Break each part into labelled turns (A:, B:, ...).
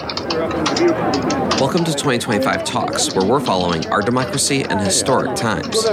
A: Welcome to 2025 Talks, where we're following our democracy in historic times.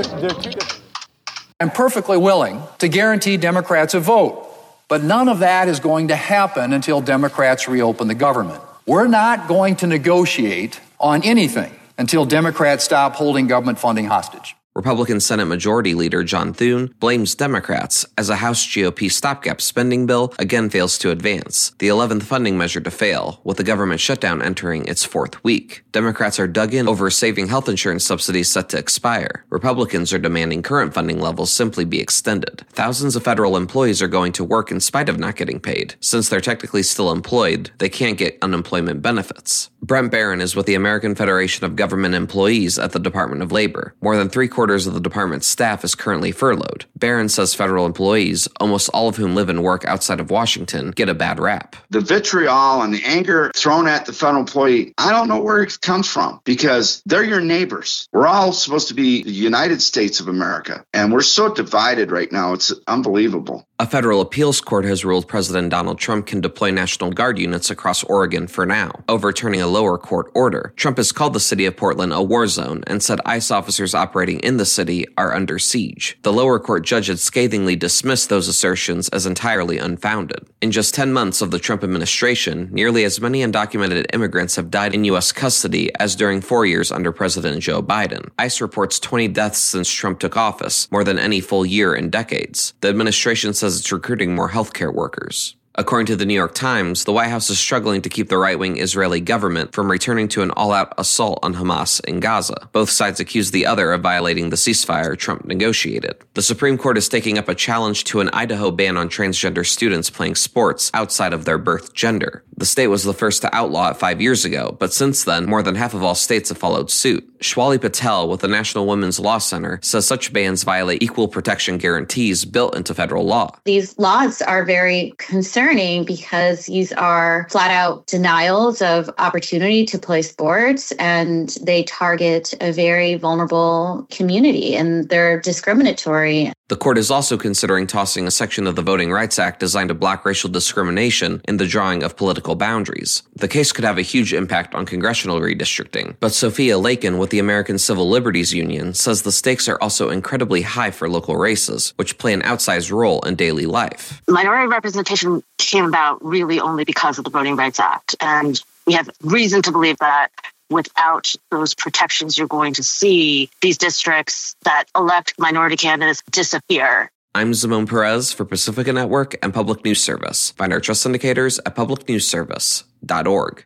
B: I'm perfectly willing to guarantee Democrats a vote, but none of that is going to happen until Democrats reopen the government. We're not going to negotiate on anything until Democrats stop holding government funding hostage.
A: Republican Senate Majority Leader John Thune blames Democrats as a House GOP stopgap spending bill again fails to advance, the 11th funding measure to fail, with the government shutdown entering its fourth week. Democrats are dug in over saving health insurance subsidies set to expire. Republicans are demanding current funding levels simply be extended. Thousands of federal employees are going to work in spite of not getting paid. Since they're technically still employed, they can't get unemployment benefits. Brent Barron is with the American Federation of Government Employees at the Department of Labor. More than three-quarters of the department's staff is currently furloughed. Barron says federal employees, almost all of whom live and work outside of Washington, get a bad rap.
C: The vitriol and the anger thrown at the federal employee, I don't know where it comes from, because they're your neighbors. We're all supposed to be the United States of America, and we're so divided right now. It's unbelievable.
A: A federal appeals court has ruled President Donald Trump can deploy National Guard units across Oregon for now, overturning a lower court order. Trump has called the city of Portland a war zone and said ICE officers operating in the city are under siege. The lower court judge had scathingly dismissed those assertions as entirely unfounded. In just 10 months of the Trump administration, nearly as many undocumented immigrants have died in U.S. custody as during 4 years under President Joe Biden. ICE reports 20 deaths since Trump took office, more than any full year in decades. The administration says it's recruiting more healthcare workers. According to the New York Times, the White House is struggling to keep the right-wing Israeli government from returning to an all-out assault on Hamas in Gaza. Both sides accuse the other of violating the ceasefire Trump negotiated. The Supreme Court is taking up a challenge to an Idaho ban on transgender students playing sports outside of their birth gender. The state was the first to outlaw it 5 years ago, but since then, more than half of all states have followed suit. Shwali Patel with the National Women's Law Center says such bans violate equal protection guarantees built into federal law.
D: These laws are very concerning because these are flat out denials of opportunity to play sports, and they target a very vulnerable community, and they're discriminatory.
A: The court is also considering tossing a section of the Voting Rights Act designed to block racial discrimination in the drawing of political boundaries. The case could have a huge impact on congressional redistricting, but Sophia Lakin with the American Civil Liberties Union says the stakes are also incredibly high for local races, which play an outsized role in daily life.
E: Minority representation came about really only because of the Voting Rights Act, and we have reason to believe that without those protections, you're going to see these districts that elect minority candidates disappear.
A: I'm Zimone Perez for Pacifica Network and Public News Service. Find our trust indicators at publicnewsservice.org.